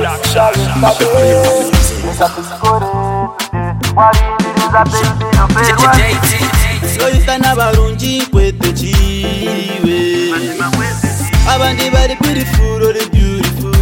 Soyita n'abarungi kwete chiwe abandi bari beautiful or beautiful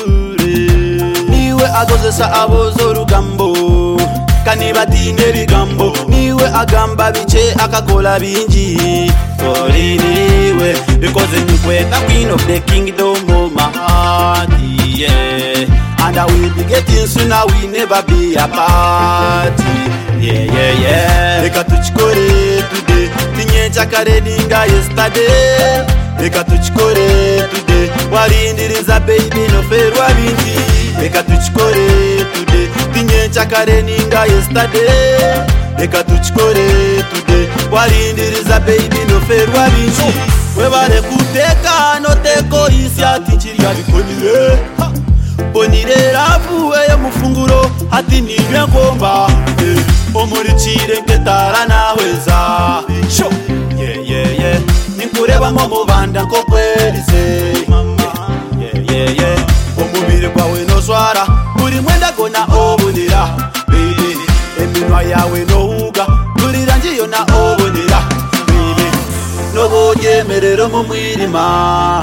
niwe agozesa abozo rugambo kanibadine bigambo niwe agamba biche akakola bingi niwe because you the queen of the kingdom of my heart, yeah. And I will be getting soon, I will never be apart, yeah. Reka tuchikore today, tinye chakare ninga yesterday. Reka tuchikore today, warindiriza baby no ferwa bingi. Reka tuchikore today, tinye chakare ninga yesterday. Reka tuchikore today, warindiriza baby no ferwa bingi. Webare kuteka no teko isi ati chiriya bikonire. Bonire rafu eye mufunguro hati niwe ngomba. Omurikire nketara naweza. Show, yeah. Ninkureba nko mubanda nko kwerize. Yeah. Omubiri kwawe no swara, buri mwenda gona obonera. Baby, eminwa yawe no huga, buri rangiyo na obonera. Baby, no bogemerero mu mwirima.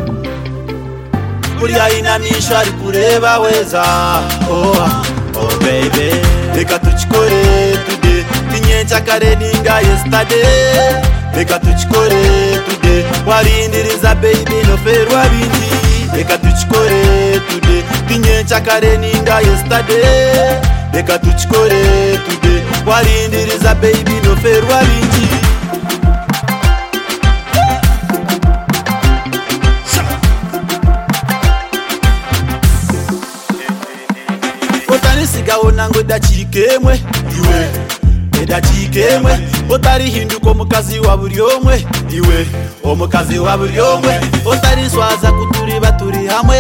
Buri ayinamisha ari kureba weza. Oh baby, reka tuchikore today, tinye chakare ninga yesterday. Reka tuchikore today, warindiriza baby no ferwa bingi. Reka tuchikore today, tinye chakare ninga yesterday. Reka tuchikore today, warindiriza baby no ferwa bingi. Sigaho nango dachikemwe iwe edachikemwe otari hinduko omukazi wa buri omwe iwe omukazi wa buri omwe otari swaza kuturi baturi hamwe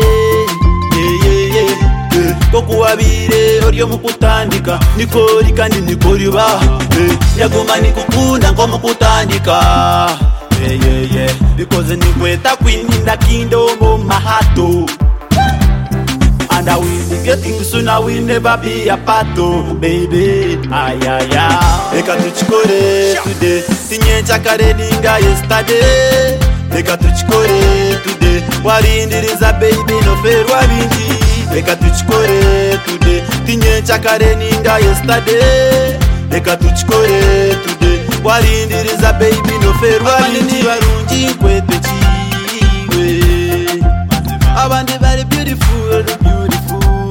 kokuwabire oryo mukutandika nikori kandi nikoriba yaguma nikukunda nko mukutandika because nikweta queen in the kingdom of my heart. And I will be getting soon, I will never be apart, oh baby. Reka tuchikore today, tinye chakare ninga yesterday. Reka tuchikore today, warindiriza baby no ferwa bingi. Reka tuchikore today, tinye chakare ninga yesterday. Reka tuchikore today, warindiriza baby no ferwa bingi. Barungi kwete chiwe, abandi bari beautiful.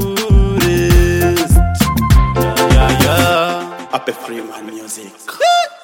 Ape Freeman music.